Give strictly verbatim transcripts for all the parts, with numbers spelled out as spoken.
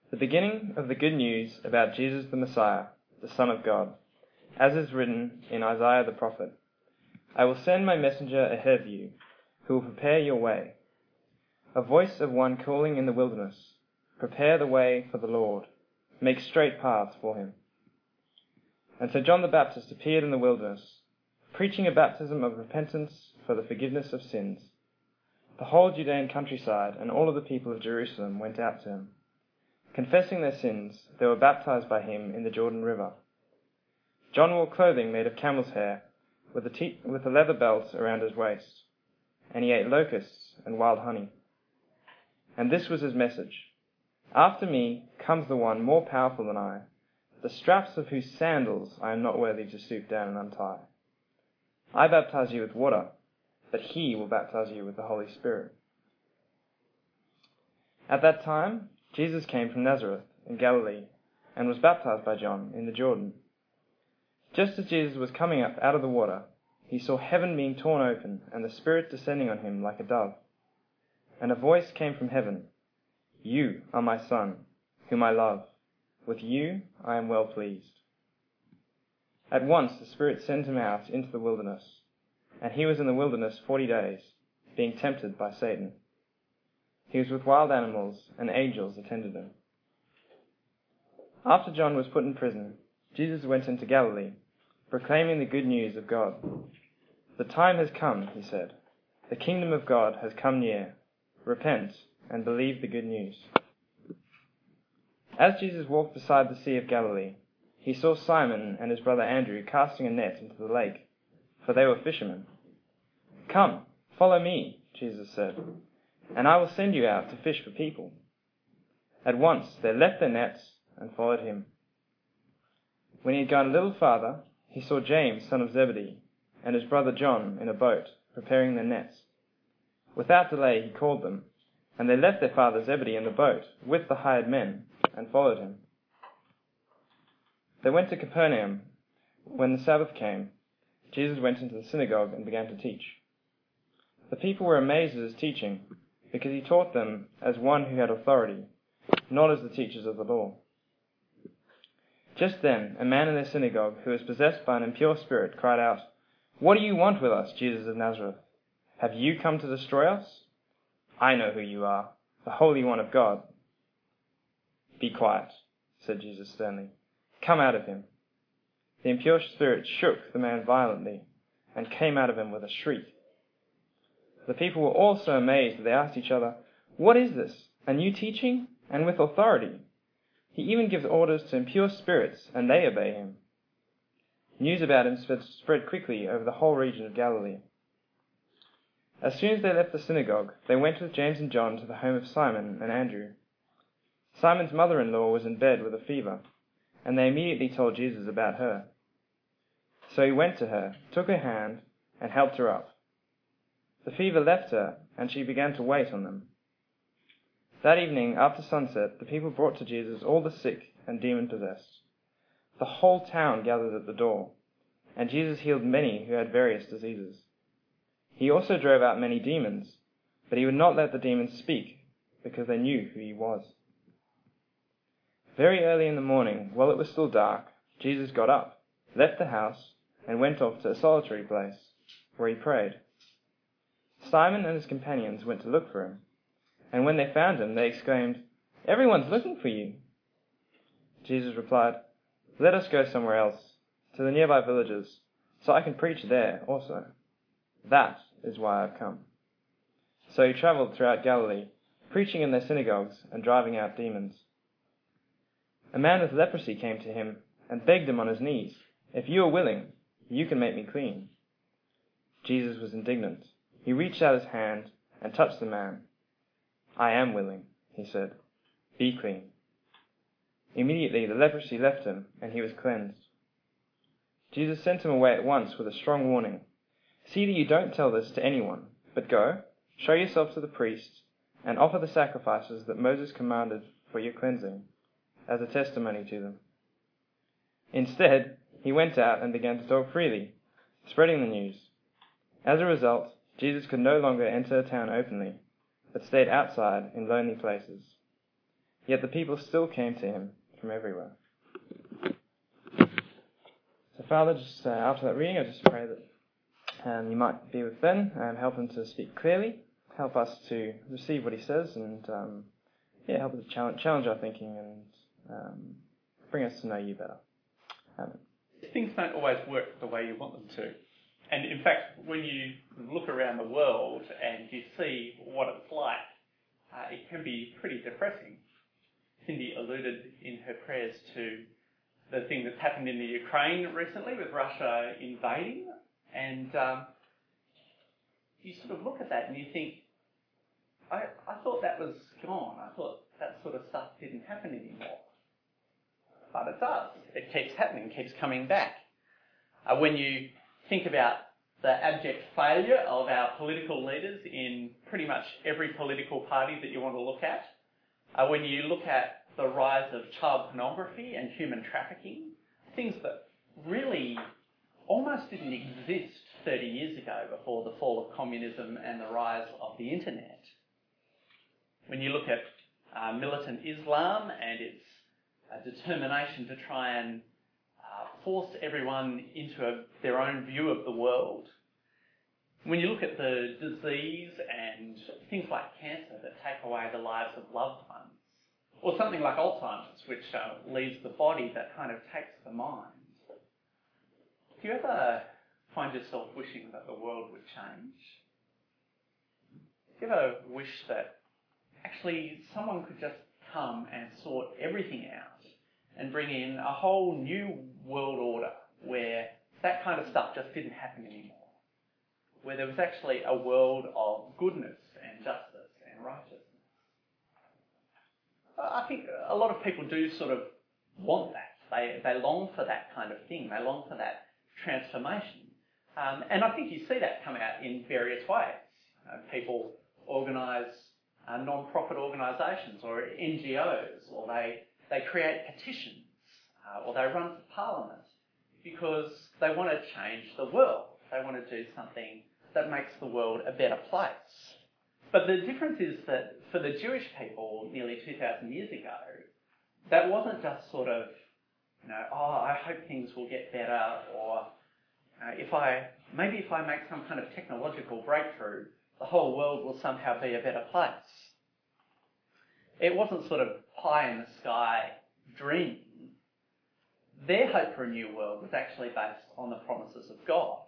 The beginning of the good news about Jesus the Messiah, the Son of God, as is written in Isaiah the prophet. I will send my messenger ahead of you, who will prepare your way. A voice of one calling in the wilderness, prepare the way for the Lord, make straight paths for him. And so John the Baptist appeared in the wilderness, preaching a baptism of repentance for the forgiveness of sins. The whole Judean countryside and all of the people of Jerusalem went out to him. Confessing their sins, they were baptized by him in the Jordan River. John wore clothing made of camel's hair, with a, te- with a leather belt around his waist, and he ate locusts and wild honey. And this was his message: After me comes the one more powerful than I, the straps of whose sandals I am not worthy to stoop down and untie. I baptize you with water, but he will baptize you with the Holy Spirit. At that time, Jesus came from Nazareth in Galilee and was baptized by John in the Jordan. Just as Jesus was coming up out of the water, he saw heaven being torn open and the Spirit descending on him like a dove. And a voice came from heaven, You are my Son, whom I love. With you I am well pleased. At once the Spirit sent him out into the wilderness, and he was in the wilderness forty days, being tempted by Satan. He was with wild animals, and angels attended him. After John was put in prison, Jesus went into Galilee, proclaiming the good news of God. The time has come, he said. The kingdom of God has come near. Repent and believe the good news. As Jesus walked beside the Sea of Galilee, he saw Simon and his brother Andrew casting a net into the lake, for they were fishermen. Come, follow me, Jesus said, and I will send you out to fish for people. At once they left their nets and followed him. When he had gone a little farther, he saw James, son of Zebedee, and his brother John in a boat, preparing their nets. Without delay he called them, and they left their father Zebedee in the boat with the hired men and followed him. They went to Capernaum. When the Sabbath came, Jesus went into the synagogue and began to teach. The people were amazed at his teaching, because he taught them as one who had authority, not as the teachers of the law. Just then, a man in their synagogue who was possessed by an impure spirit cried out, What do you want with us, Jesus of Nazareth? Have you come to destroy us? I know who you are, the Holy One of God. Be quiet, said Jesus sternly. Come out of him. The impure spirit shook the man violently and came out of him with a shriek. The people were all so amazed that they asked each other, What is this? A new teaching? And with authority. He even gives orders to impure spirits, and they obey him. News about him spread quickly over the whole region of Galilee. As soon as they left the synagogue, they went with James and John to the home of Simon and Andrew. Simon's mother-in-law was in bed with a fever, and they immediately told Jesus about her. So he went to her, took her hand, and helped her up. The fever left her, and she began to wait on them. That evening, after sunset, the people brought to Jesus all the sick and demon-possessed. The whole town gathered at the door, and Jesus healed many who had various diseases. He also drove out many demons, but he would not let the demons speak, because they knew who he was. Very early in the morning, while it was still dark, Jesus got up, left the house, and went off to a solitary place, where he prayed. Simon and his companions went to look for him, and when they found him, they exclaimed, Everyone's looking for you. Jesus replied, Let us go somewhere else, to the nearby villages, so I can preach there also. That is why I've come. So he traveled throughout Galilee, preaching in their synagogues and driving out demons. A man with leprosy came to him and begged him on his knees, If you are willing, you can make me clean. Jesus was indignant. He reached out his hand and touched the man. I am willing, he said. Be clean. Immediately the leprosy left him, and he was cleansed. Jesus sent him away at once with a strong warning. See that you don't tell this to anyone, but go, show yourself to the priests, and offer the sacrifices that Moses commanded for your cleansing, as a testimony to them. Instead, he went out and began to talk freely, spreading the news. As a result, Jesus could no longer enter a town openly, but stayed outside in lonely places. Yet the people still came to him from everywhere. So Father, just uh, after that reading, I just pray that um, you might be with Ben and help him to speak clearly, help us to receive what he says, and um, yeah, help us to challenge, challenge our thinking and um, bring us to know you better. Amen. Things don't always work the way you want them to. And in fact, when you look around the world and you see what it's like, uh, it can be pretty depressing. Cindy alluded in her prayers to the thing that's happened in the Ukraine recently with Russia invading, and um, you sort of look at that and you think, I, I thought that was gone. I thought that sort of stuff didn't happen anymore. But it does. It keeps happening, keeps coming back. Uh, when you think about the abject failure of our political leaders in pretty much every political party that you want to look at, uh, when you look at the rise of child pornography and human trafficking, things that really almost didn't exist thirty years ago before the fall of communism and the rise of the internet. When you look at uh, militant Islam and its uh, determination to try and uh, force everyone into a, their own view of the world, when you look at the disease and things like cancer that take away the lives of loved ones, or something like Alzheimer's, which uh, leaves the body that kind of takes the mind, do you ever find yourself wishing that the world would change? Do you ever wish that actually someone could just come and sort everything out and bring in a whole new world order where that kind of stuff just didn't happen anymore? Where there was actually a world of goodness and justice and righteousness. I think a lot of people do sort of want that. They they long for that kind of thing. They long for that transformation. Um, and I think you see that come out in various ways. Uh, people organise uh, non-profit organisations or N G Os, or they, they create petitions, uh, or they run for parliament because they want to change the world. They want to do something that makes the world a better place. But the difference is that for the Jewish people nearly two thousand years ago, that wasn't just sort of, you know, oh, I hope things will get better, or uh, if I, maybe if I make some kind of technological breakthrough, the whole world will somehow be a better place. It wasn't sort of pie in the sky dream. Their hope for a new world was actually based on the promises of God.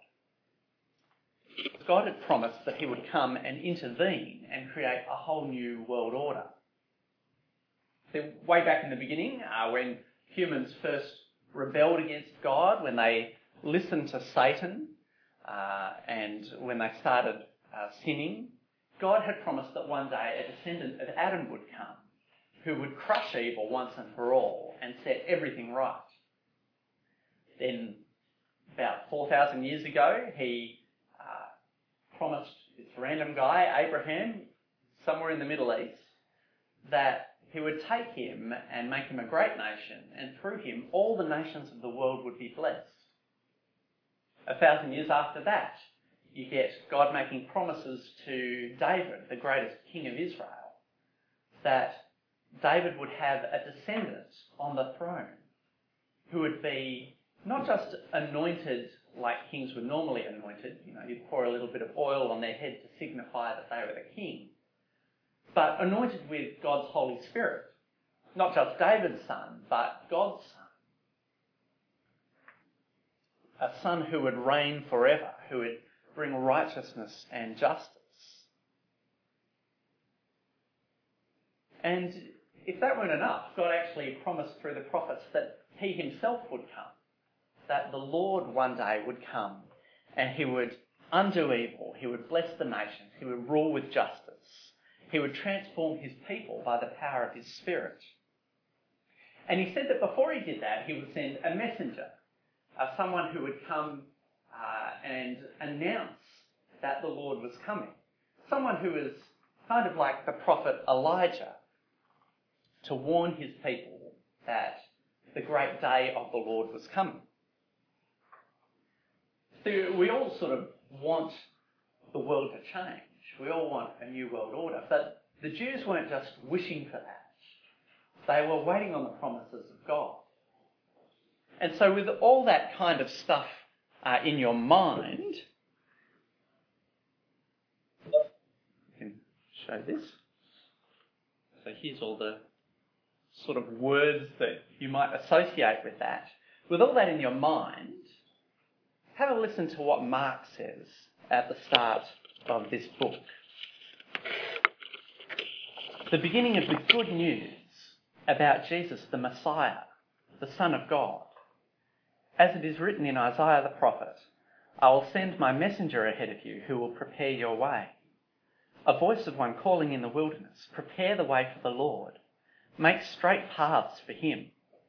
God had promised that he would come and intervene and create a whole new world order. So way back in the beginning, uh, when humans first rebelled against God, when they listened to Satan, uh, and when they started uh, sinning, God had promised that one day a descendant of Adam would come who would crush evil once and for all and set everything right. Then, about four thousand years ago, he promised this random guy, Abraham, somewhere in the Middle East, that he would take him and make him a great nation, and through him all the nations of the world would be blessed. A thousand years after that, you get God making promises to David, the greatest king of Israel, that David would have a descendant on the throne who would be not just anointed like kings were normally anointed, you know, you'd pour a little bit of oil on their head to signify that they were the king, but anointed with God's Holy Spirit. Not just David's son, but God's son. A son who would reign forever, who would bring righteousness and justice. And if that weren't enough, God actually promised through the prophets that he himself would come. That the Lord one day would come and he would undo evil, he would bless the nations, he would rule with justice, he would transform his people by the power of his Spirit. And he said that before he did that, he would send a messenger, uh, someone who would come uh, and announce that the Lord was coming. Someone who was kind of like the prophet Elijah, to warn his people that the great day of the Lord was coming. So we all sort of want the world to change. We all want a new world order. But the Jews weren't just wishing for that. They were waiting on the promises of God. And so with all that kind of stuff uh, in your mind, I can show this. So here's all the sort of words that you might associate with that. With all that in your mind, have a listen to what Mark says at the start of this book. The beginning of the good news about Jesus the Messiah, the Son of God. As it is written in Isaiah the prophet, I will send my messenger ahead of you who will prepare your way. A voice of one calling in the wilderness, prepare the way for the Lord. Make straight paths for him.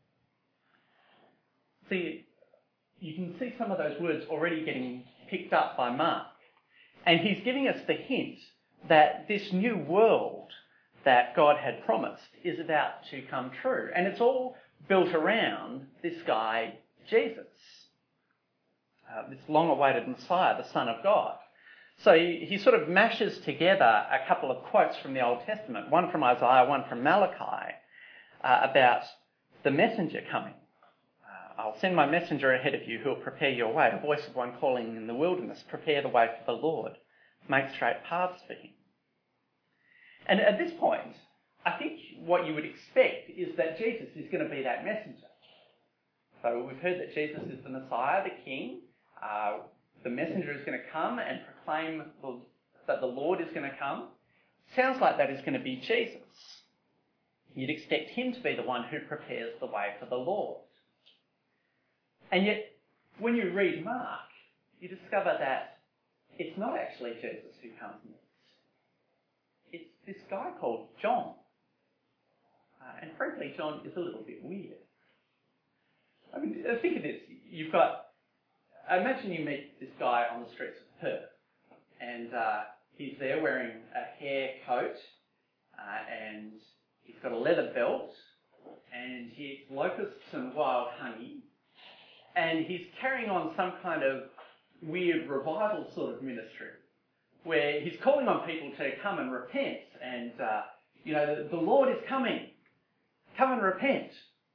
See, you can see some of those words already getting picked up by Mark. And he's giving us the hint that this new world that God had promised is about to come true. And it's all built around this guy, Jesus, uh, this long-awaited Messiah, the Son of God. So he, he sort of mashes together a couple of quotes from the Old Testament, one from Isaiah, one from Malachi, uh, about the messenger coming. Uh, I'll send my messenger ahead of you who will prepare your way, a voice of one calling in the wilderness, prepare the way for the Lord, make straight paths for him. And at this point, I think what you would expect is that Jesus is going to be that messenger. So we've heard that Jesus is the Messiah, the King. Uh, the messenger is going to come and proclaim the, that the Lord is going to come. Sounds like that is going to be Jesus. You'd expect him to be the one who prepares the way for the Lord. And yet, when you read Mark, you discover that it's not actually Jesus who comes next. It's this guy called John. Uh, and frankly, John is a little bit weird. I mean, think of this. You've got, imagine you meet this guy on the streets of Perth, and uh, he's there wearing a hair coat, uh, and he's got a leather belt, and he eats locusts and wild honey, and he's carrying on some kind of weird revival sort of ministry, where he's calling on people to come and repent, and, uh, you know, the, the Lord is coming. Come and repent.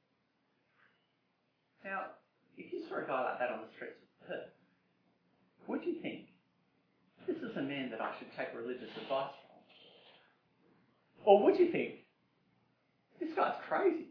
Now, if you saw a guy like that on the streets of Perth, would you think, this is a man that I should take religious advice from? Or would you think, this guy's crazy?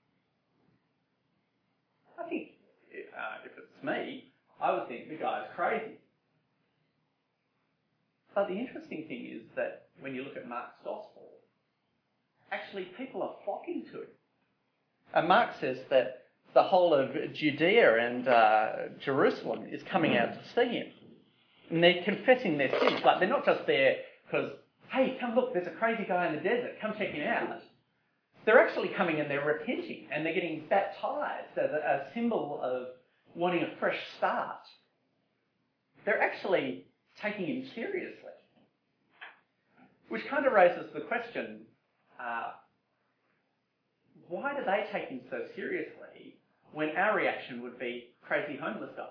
I think, uh, if it's me, I would think the guy's crazy. But the interesting thing is that when you look at Mark's Gospel, actually people are flocking to him. And Mark says that the whole of Judea and uh, Jerusalem is coming out to see him. And they're confessing their sins. Like, they're not just there because, hey, come look, there's a crazy guy in the desert, come check him out. They're actually coming and they're repenting and they're getting baptized as a, a symbol of wanting a fresh start. They're actually taking him seriously. Which kind of raises the question, uh, why do they take him so seriously when our reaction would be crazy homeless guy?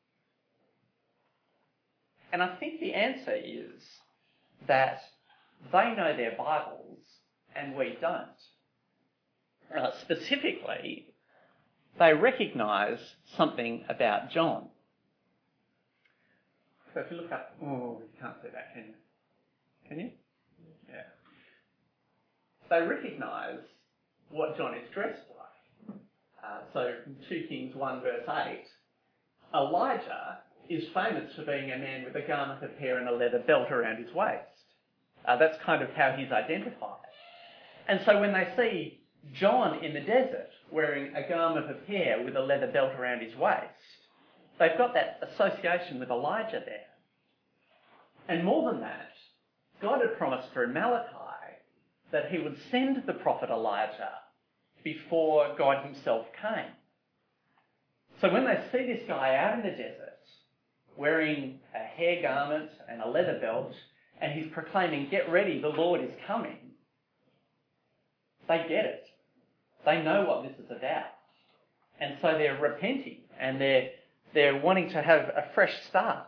And I think the answer is that they know their Bibles and we don't. Uh, specifically, they recognise something about John. So if you look up, oh, you can't see that, can you? Can you? Yeah. They recognise what John is dressed like. Uh, so from two Kings one verse eight, Elijah is famous for being a man with a garment of hair and a leather belt around his waist. Uh, that's kind of how he's identified. And so when they see John in the desert wearing a garment of hair with a leather belt around his waist, they've got that association with Elijah there. And more than that, God had promised through Malachi that he would send the prophet Elijah before God himself came. So when they see this guy out in the desert, wearing a hair garment and a leather belt, and he's proclaiming, get ready, the Lord is coming, they get it. They know what this is about. And so they're repenting, and they're, they're wanting to have a fresh start.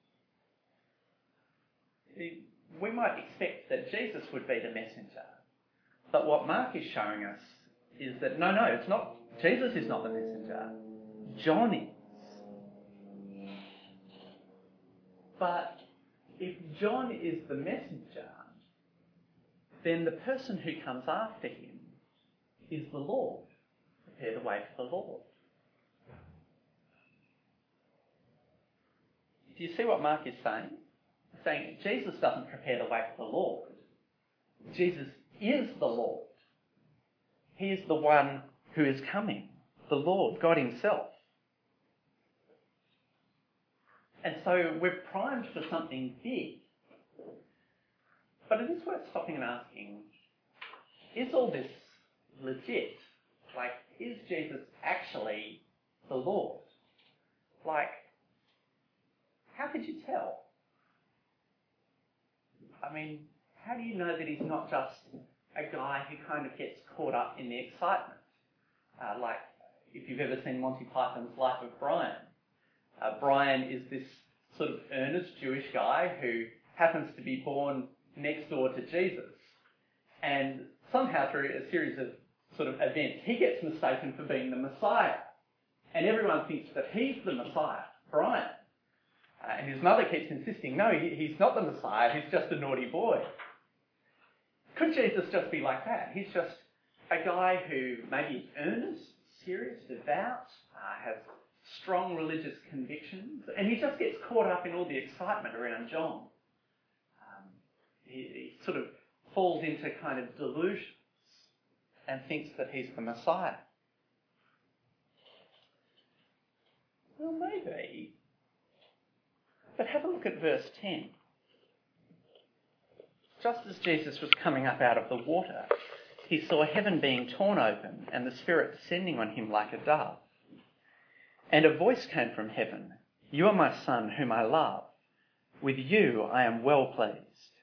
We might expect that Jesus would be the messenger, But what Mark is showing us is that no, no, it's not. Jesus is not the messenger. John is. But if John is the messenger, then the person who comes after him is the Lord. Prepare the way for the Lord. Do you see what Mark is saying? He's saying Jesus doesn't prepare the way for the Lord. Jesus is the Lord. He is the one who is coming, the Lord, God himself. And so we're primed for something big. But it is worth stopping and asking, is all this legit? Like, is Jesus actually the Lord? Like, how could you tell? I mean, how do you know that he's not just a guy who kind of gets caught up in the excitement? Uh, like, if you've ever seen Monty Python's Life of Brian, uh, Brian is this sort of earnest Jewish guy who happens to be born next door to Jesus. And somehow through a series of sort of events, he gets mistaken for being the Messiah. And everyone thinks that he's the Messiah, Brian. Uh, and his mother keeps insisting, no, he, he's not the Messiah, he's just a naughty boy. Could Jesus just be like that? He's just a guy who maybe is earnest, serious, devout, uh, has strong religious convictions, and he just gets caught up in all the excitement around John. Um, he, he sort of falls into kind of delusions and thinks that he's the Messiah. Well, maybe. But have a look at verse ten. Just as Jesus was coming up out of the water, he saw heaven being torn open and the Spirit descending on him like a dove. And a voice came from heaven, "You are my Son, whom I love. With you I am well pleased."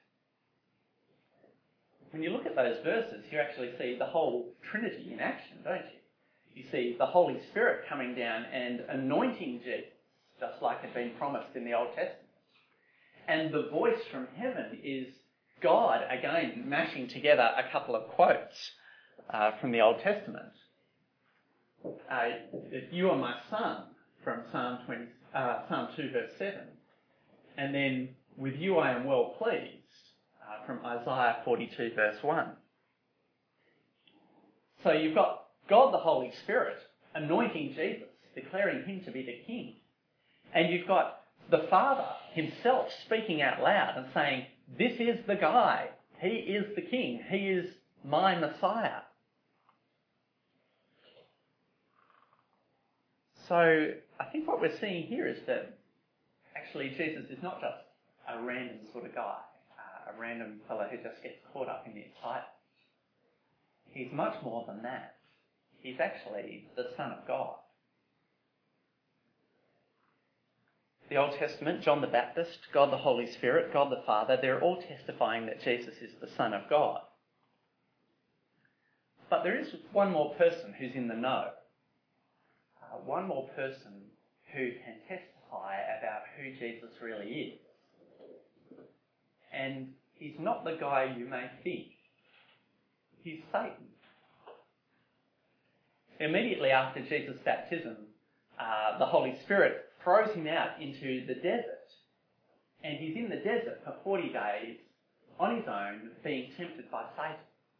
When you look at those verses, you actually see the whole Trinity in action, don't you? You see the Holy Spirit coming down and anointing Jesus, just like had been promised in the Old Testament. And the voice from heaven is God, again, mashing together a couple of quotes uh, from the Old Testament. Uh, "You are my Son," from Psalm twenty, uh, Psalm two, verse seven. And then, "With you I am well pleased," uh, from Isaiah forty-two, verse one. So you've got God the Holy Spirit anointing Jesus, declaring him to be the King. And you've got the Father himself speaking out loud and saying, this is the guy. He is the King. He is my Messiah. So I think what we're seeing here is that actually Jesus is not just a random sort of guy, uh, a random fellow who just gets caught up in the excitement. He's much more than that. He's actually the Son of God. The Old Testament, John the Baptist, God the Holy Spirit, God the Father, they're all testifying that Jesus is the Son of God. But there is one more person who's in the know. Uh, one more person who can testify about who Jesus really is. And he's not the guy you may think. He's Satan. Immediately after Jesus' baptism, uh, the Holy Spirit throws him out into the desert. And he's in the desert for forty days on his own, being tempted by Satan.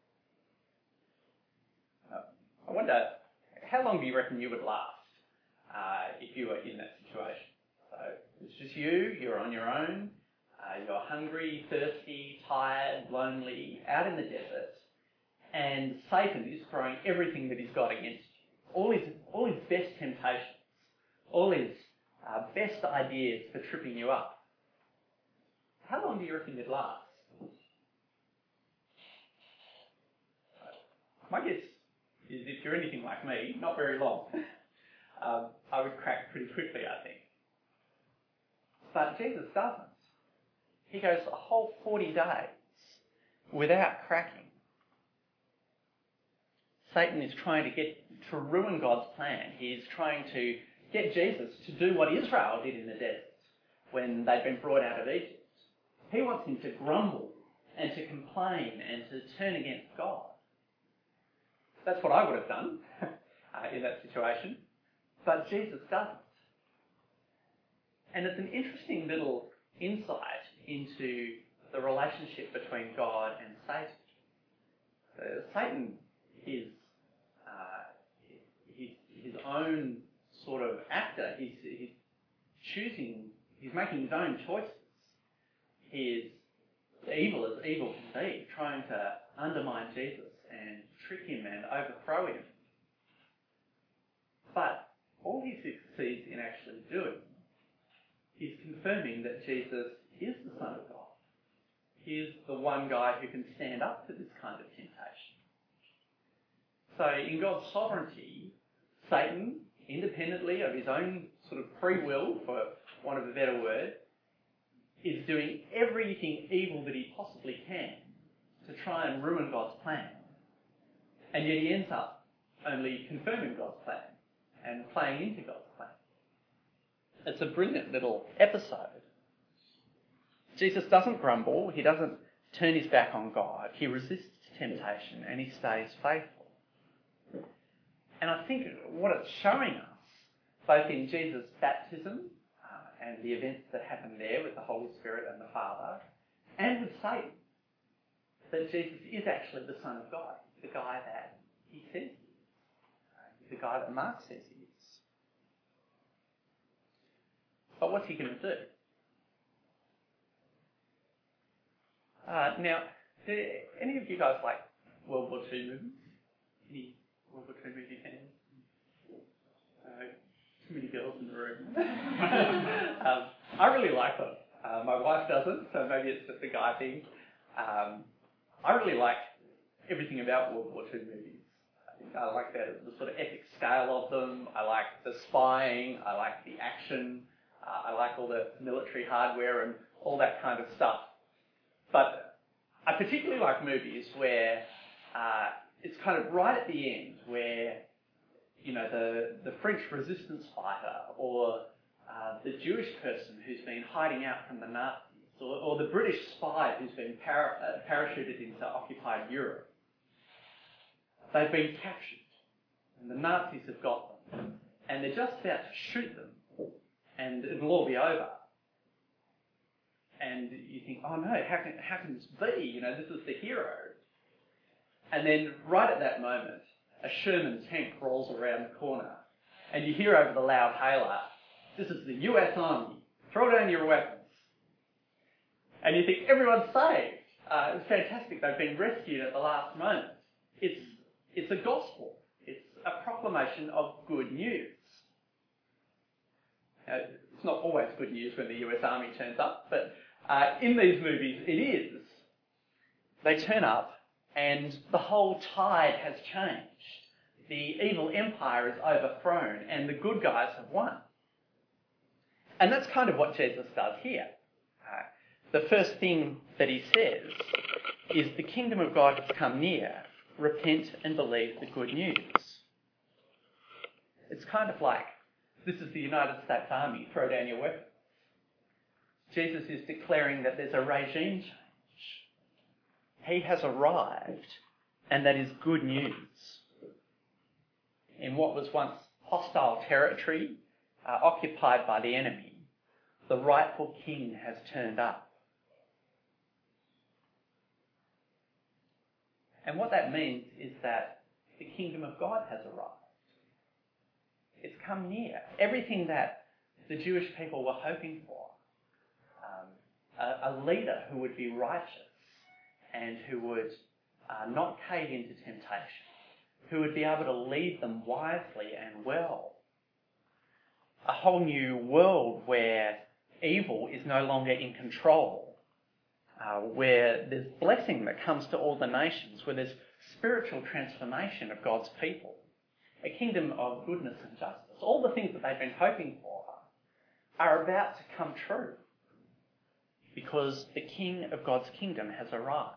Uh, I wonder, how long do you reckon you would last uh, if you were in that situation? So it's just you, you're on your own, uh, you're hungry, thirsty, tired, lonely, out in the desert, and Satan is throwing everything that he's got against you. All his, all his best temptations, all his uh, best ideas for tripping you up. How long do you reckon you'd last? My guess is if you're anything like me, not very long. um, I would crack pretty quickly, I think. But Jesus doesn't. He goes a whole forty days without cracking. Satan is trying to get to ruin God's plan. He is trying to get Jesus to do what Israel did in the desert when they'd been brought out of Egypt. He wants him to grumble and to complain and to turn against God. That's what I would have done uh, in that situation. But Jesus doesn't. And it's an interesting little insight into the relationship between God and Satan. So Satan is uh, his, his own sort of actor. He's, he's choosing, he's making his own choices. He is evil as evil can be, trying to undermine Jesus and trick him and overthrow him. But all he succeeds in actually doing is confirming that Jesus is the Son of God. He is the one guy who can stand up to this kind of temptation. So in God's sovereignty, Satan, independently of his own sort of free will, for want of a better word, is doing everything evil that he possibly can to try and ruin God's plan. And yet he ends up only confirming God's plan and playing into God's plan. It's a brilliant little episode. Jesus doesn't grumble, he doesn't turn his back on God, he resists temptation and he stays faithful. And I think what it's showing us, both in Jesus' baptism uh, and the events that happen there with the Holy Spirit and the Father, and with Satan, that Jesus is actually the Son of God, the guy that he says he is, uh, the guy that Mark says he is. But what's he going to do? Uh, now, do any of you guys like World War Two movies? Any World War Two movie fans? Uh, too many girls in the room. um, I really like them. Uh, my wife doesn't, so maybe it's just a guy thing. Um, I really like everything about World War Two movies. I think I like the, the sort of epic scale of them. I like the spying. I like the action. Uh, I like all the military hardware and all that kind of stuff. But I particularly like movies where uh, it's kind of right at the end, where, you know, the, the French resistance fighter or uh, the Jewish person who's been hiding out from the Nazis or, or the British spy who's been para- uh, parachuted into occupied Europe, they've been captured and the Nazis have got them and they're just about to shoot them and it'll all be over. And you think, oh no, how can, how can this be? You know, this is the hero. And then right at that moment, a Sherman tank rolls around the corner and you hear over the loud hailer, this is the U S Army, throw down your weapons. And you think, everyone's saved. Uh, it's fantastic, they've been rescued at the last moment. It's, it's a gospel. It's a proclamation of good news. Uh, it's not always good news when the U S Army turns up, but uh, in these movies it is. They turn up and the whole tide has changed. The evil empire is overthrown and the good guys have won. And that's kind of what Jesus does here. Uh, the first thing that he says is the kingdom of God has come near. Repent and believe the good news. It's kind of like, this is the United States Army, throw down your weapons. Jesus is declaring that there's a regime change. He has arrived, and that is good news. In what was once hostile territory, uh, occupied by the enemy, the rightful king has turned up. And what that means is that the kingdom of God has arrived. It's come near. Everything that the Jewish people were hoping for, um, a, a leader who would be righteous and who would uh, not cave into temptation, who would be able to lead them wisely and well. A whole new world where evil is no longer in control, uh, where there's blessing that comes to all the nations, where there's spiritual transformation of God's people, a kingdom of goodness and justice. All the things that they've been hoping for are about to come true because the King of God's kingdom has arrived.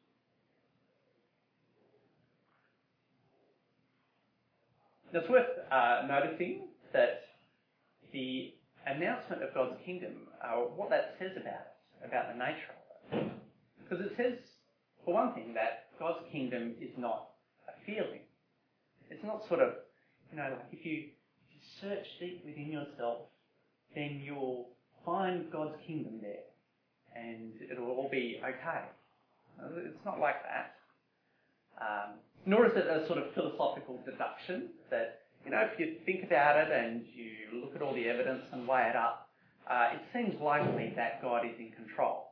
Now, it's worth uh, noticing that the announcement of God's kingdom, uh, what that says about it, about the nature of it. Because it says, for one thing, that God's kingdom is not a feeling. It's not sort of, you know, like if you, if you search deep within yourself, then you'll find God's kingdom there and it'll all be okay. It's not like that. Um, nor is it a sort of philosophical deduction that, you know, if you think about it and you look at all the evidence and weigh it up, uh, it seems likely that God is in control.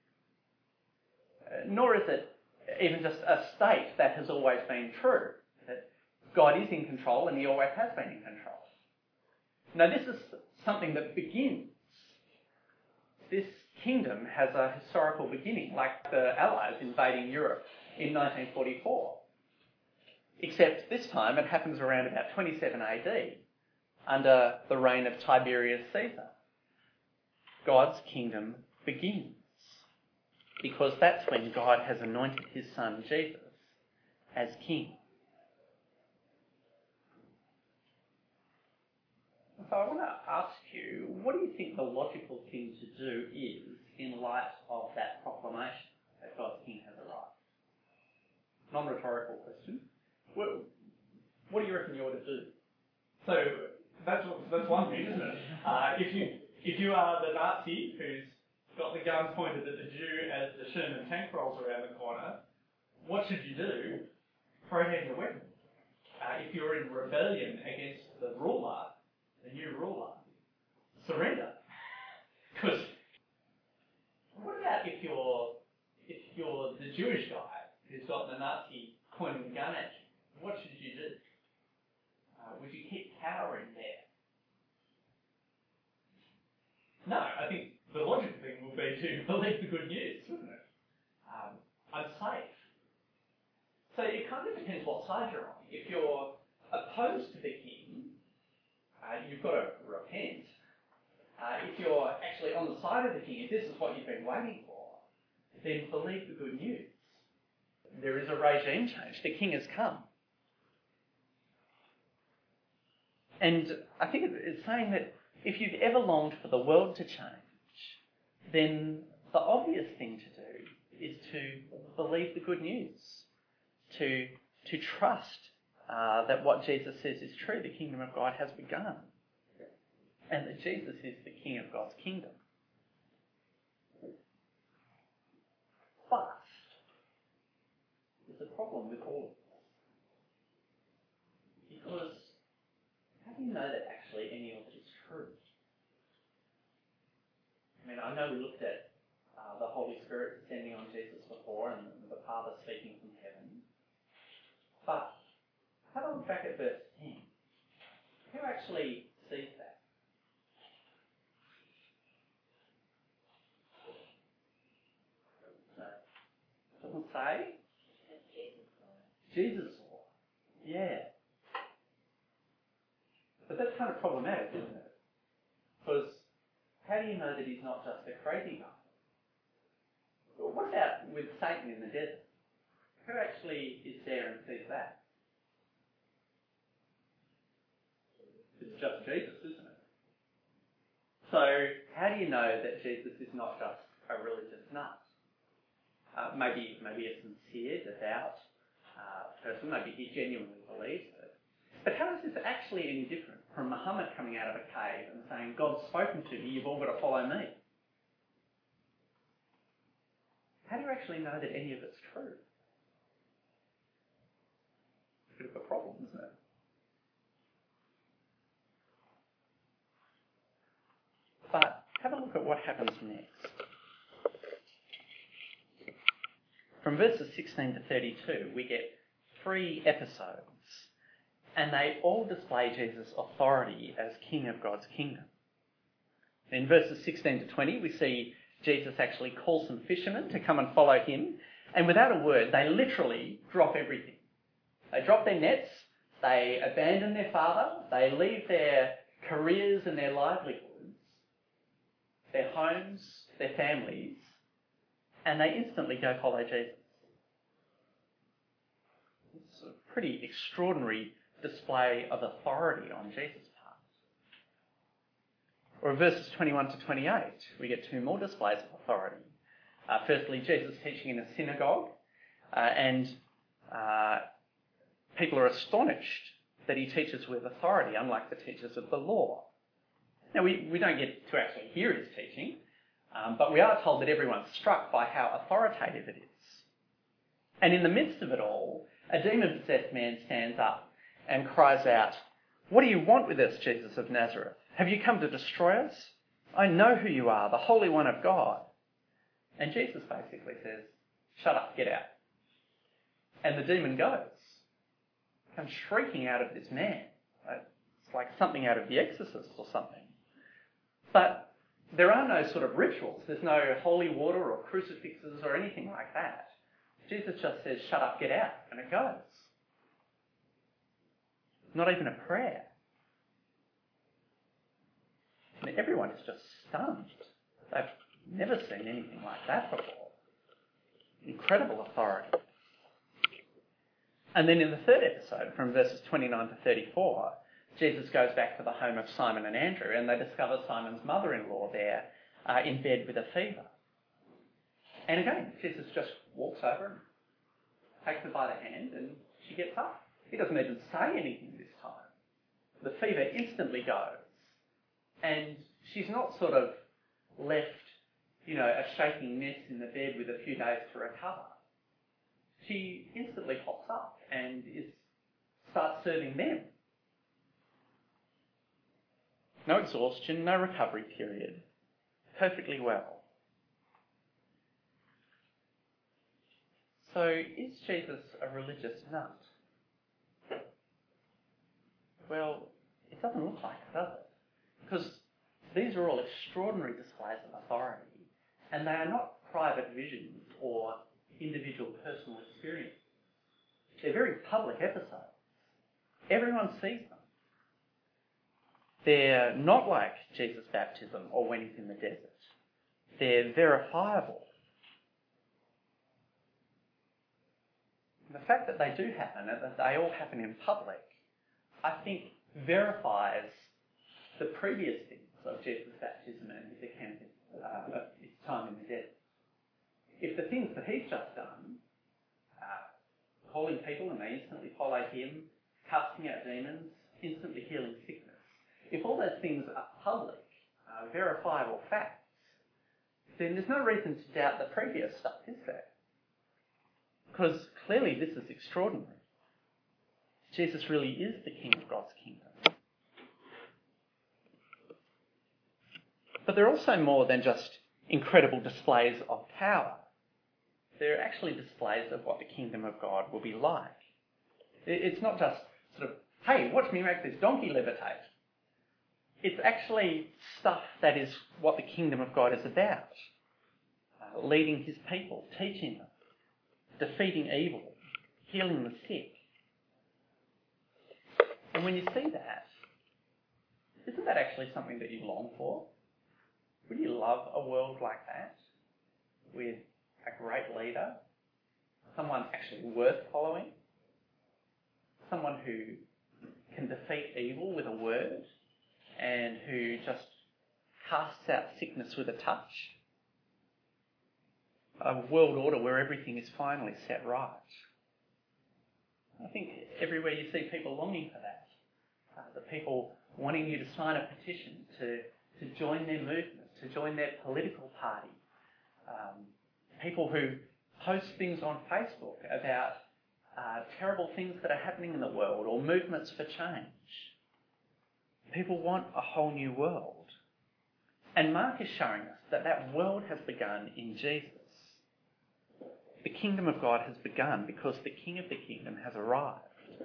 Uh, nor is it even just a state that has always been true, that God is in control and he always has been in control. Now, this is something that begins. This kingdom has a historical beginning, like the Allies invading Europe in nineteen forty-four. Except this time it happens around about twenty-seven A D, under the reign of Tiberius Caesar. God's kingdom begins, because that's when God has anointed his son Jesus as king. So I want to ask you, what do you think the logical thing to do is in light of that proclamation that God's king has arrived? Non-rhetorical question. What, what do you reckon you ought to do? So that's that's one thing, isn't it? Uh, if you if you are the Nazi who's got the gun pointed at the Jew as the Sherman tank rolls around the corner, what should you do? Throw down your weapon. Uh, if you're in rebellion against the ruler, the new ruler, surrender. Because what about if you're if you're the Jewish guy who's got the Nazi pointing the gun at you? What should you do? Uh, would you keep cowering there? No, I think the logical thing would be to believe the good news, wouldn't it? Um, I'm safe. So it kind of depends what side you're on. If you're opposed to the king, uh, you've got to repent. Uh, if you're actually on the side of the king, if this is what you've been waiting for, then believe the good news. There is a regime change. The king has come. And I think it's saying that if you've ever longed for the world to change, then the obvious thing to do is to believe the good news, to, to trust uh, that what Jesus says is true, the kingdom of God has begun, and that Jesus is the king of God's kingdom. But there's a problem with all of this, because how do you know that actually any of it is true? I mean, I know we looked at uh, the Holy Spirit descending on Jesus before and the Father speaking from heaven. But have a look back at verse ten. Who actually sees that? No. It doesn't say. Jesus saw. Yeah. But that's kind of problematic, isn't it? Because how do you know that he's not just a crazy guy? Well, what about with Satan in the desert? Who actually is there and sees that? It's just Jesus, isn't it? So how do you know that Jesus is not just a religious nut? Uh, maybe, maybe a sincere, devout uh, person. Maybe he genuinely believes it. But how is this actually any different from Muhammad coming out of a cave and saying, God's spoken to me, you've all got to follow me? How do you actually know that any of it's true? It's a bit of a problem, isn't it? But have a look at what happens next. From verses sixteen to thirty-two, we get three episodes, and they all display Jesus' authority as King of God's kingdom. In verses sixteen to twenty, we see Jesus actually call some fishermen to come and follow him, and without a word, they literally drop everything. They drop their nets, they abandon their father, they leave their careers and their livelihoods, their homes, their families, and they instantly go follow Jesus. It's a pretty extraordinary display of authority on Jesus' part. Or in verses twenty-one to twenty-eight, we get two more displays of authority. Uh, firstly, Jesus teaching in a synagogue, uh, and uh, People are astonished that he teaches with authority, unlike the teachers of the law. Now, we, we don't get to actually hear his teaching, um, but we are told that everyone's struck by how authoritative it is. And in the midst of it all, a demon-possessed man stands up and cries out, "What do you want with us, Jesus of Nazareth? Have you come to destroy us? I know who you are, the Holy One of God." And Jesus basically says, "Shut up, get out." And the demon goes, comes shrieking out of this man. It's like something out of The Exorcist or something. But there are no sort of rituals. There's no holy water or crucifixes or anything like that. Jesus just says, "Shut up, get out," and it goes. Not even a prayer. I mean, everyone is just stunned. They've never seen anything like that before. Incredible authority. And then in the third episode, from verses twenty-nine to thirty-four, Jesus goes back to the home of Simon and Andrew, and they discover Simon's mother-in-law there uh, in bed with a fever. And again, Jesus just walks over and takes her by the hand, and she gets up. He doesn't even say anything this time. The fever instantly goes, and she's not sort of left, you know, a shaking mess in the bed with a few days to recover. She instantly pops up and is starts serving them. No exhaustion, no recovery period. Perfectly well. So, is Jesus a religious nut? Well, it doesn't look like it, does it? Because these are all extraordinary displays of authority, and they are not private visions or individual personal experiences. They're very public episodes. Everyone sees them. They're not like Jesus' baptism or when he's in the desert. They're verifiable. And the fact that they do happen, and that they all happen in public, I think verifies the previous things of Jesus' baptism and his account uh, of his time in the desert. If the things that he's just done, uh, calling people and they instantly follow him, casting out demons, instantly healing sickness, if all those things are public, uh, verifiable facts, then there's no reason to doubt the previous stuff, is there? Because clearly this is extraordinary. Jesus really is the King of God's kingdom. But they're also more than just incredible displays of power. They're actually displays of what the kingdom of God will be like. It's not just sort of, "Hey, watch me make this donkey levitate." It's actually stuff that is what the kingdom of God is about. Uh, leading his people, teaching them, defeating evil, healing the sick. And when you see that, isn't that actually something that you long for? Would you love a world like that? With a great leader? Someone actually worth following? Someone who can defeat evil with a word? And who just casts out sickness with a touch? A world order where everything is finally set right. I think everywhere you see people longing for that. Uh, the people wanting you to sign a petition to, to join their movement, to join their political party. Um, people who post things on Facebook about uh, terrible things that are happening in the world or movements for change. People want a whole new world. And Mark is showing us that that world has begun in Jesus. The kingdom of God has begun because the King of the kingdom has arrived.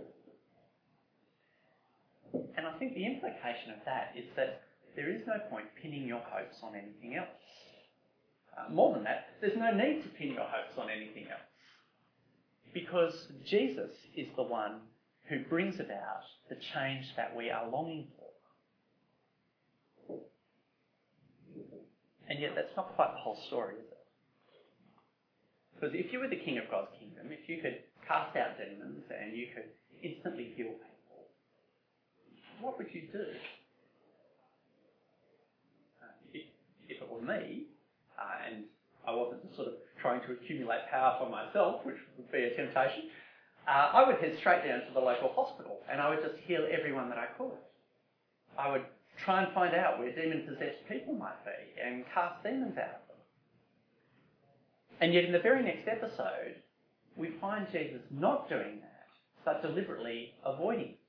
And I think the implication of that is that there is no point pinning your hopes on anything else. Uh, more than that, there's no need to pin your hopes on anything else. Because Jesus is the one who brings about the change that we are longing for. And yet that's not quite the whole story, is it? Because if you were the king of God's kingdom, if you could cast out demons and you could instantly heal people, what would you do? Uh, if, if it were me, uh, and I wasn't sort of trying to accumulate power for myself, which would be a temptation, uh, I would head straight down to the local hospital and I would just heal everyone that I could. I would try and find out where demon-possessed people might be and cast demons out of them. And yet in the very next episode, we find Jesus not doing that, but deliberately avoiding it.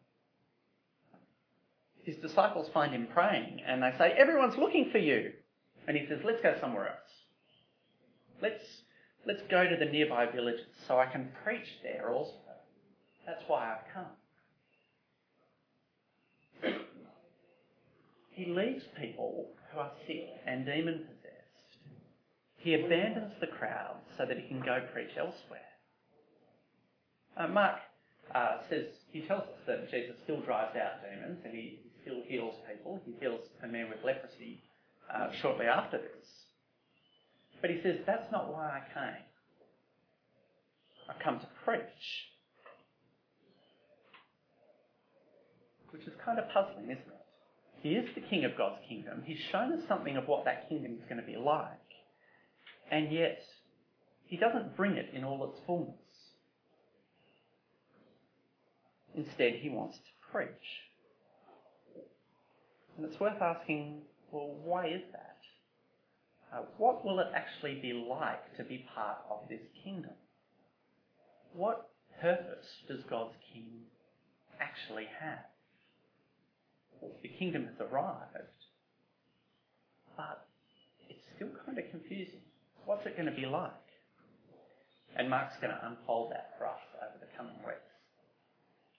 His disciples find him praying and they say, everyone's looking for you. And he says, let's go somewhere else. Let's, let's go to the nearby villages so I can preach there also. That's why I've come. He leaves people who are sick and demon-possessed. He abandons the crowd so that he can go preach elsewhere. Uh, Mark uh, says, he tells us that Jesus still drives out demons and he still heals people. He heals a man with leprosy uh, shortly after this. But he says, that's not why I came. I come to preach. Which is kind of puzzling, isn't it? He is the king of God's kingdom. He's shown us something of what that kingdom is going to be like. And yet, he doesn't bring it in all its fullness. Instead, he wants to preach. And it's worth asking, well, why is that? Uh, what will it actually be like to be part of this kingdom? What purpose does God's king actually have? Well, the kingdom has arrived, but it's still kind of confusing. What's it going to be like? And Mark's going to unfold that for us over the coming weeks.